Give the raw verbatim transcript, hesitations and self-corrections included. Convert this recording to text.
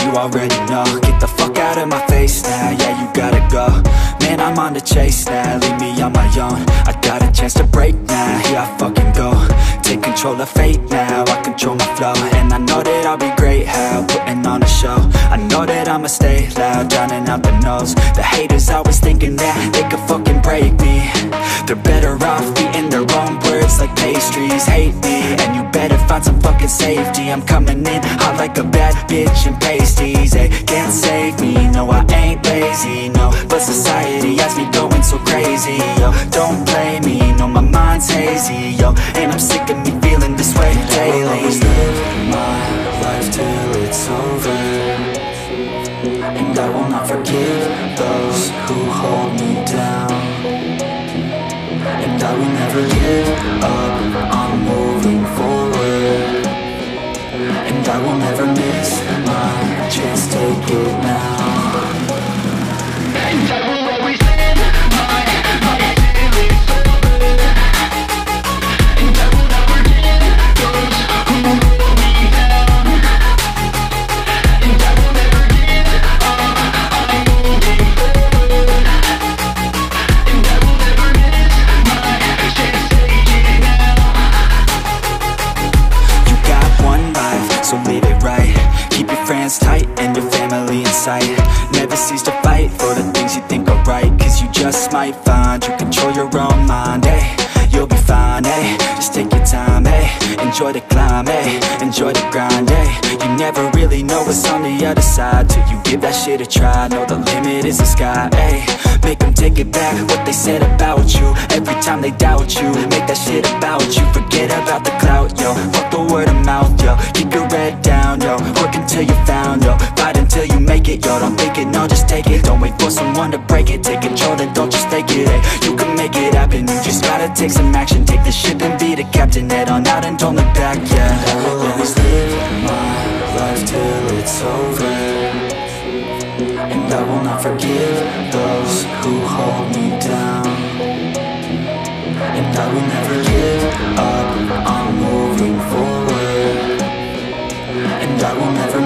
you already know. Get the fuck out of my face now, yeah, you gotta go. Man, I'm on the chase now, leave me on my own. I got a chance to break now, here I fucking go. Take control of fate now, I control my flow. And I know that I'll be great, how, putting on a show. I know that I'ma stay loud, drowning out the noise. The haters always thinking that they could fucking break me. They're better off eating their own words like pastries. Hate me, and you better find some fucking safety. I'm coming in hot like a bad bitch in pasties. They can't save me, no I ain't lazy, no. But society has me going so crazy, yo. Don't blame me, no my mind's hazy, yo. And I'm sick of me feeling this way daily. I'll always live my life till it's over, and I will not forgive those who hold me down. And I will never give up, I'm moving forward. And I will never miss my chance, take it now. And I will always live my life till it's over, and I will never give those who hold me down. And I will never give up, I'm moving forward. And I will never miss my chance, take it now. You got one life, so live it right. Keep your friends tight and your family in sight. Never cease to fight for the things you think are right, cause you just might find you control your own mind, eh? You'll be fine, eh? Just take your time, eh? Enjoy the climb, eh? Enjoy the grind, eh? You never really know what's on the other side till you give that shit a try. Know the limit is the sky, eh? Make them take it back, what they said about you. Every time they doubt you, make that shit about you. Forget about the clout, yo. Fuck the word of mouth, yo. Keep your head down, yo. Work until you're found, yo. Fight until you make it, yo. Don't think it, no, just take it. Don't wait for someone to break it. Take control, then don't just take it, eh? You can make it happen, you just gotta take some action. Take the ship and be the captain. Head on out and don't look back, yeah. I will always live my life till it's over, and I will not forgive those who hold me down. And I will never give up, I'm moving forward. And I will never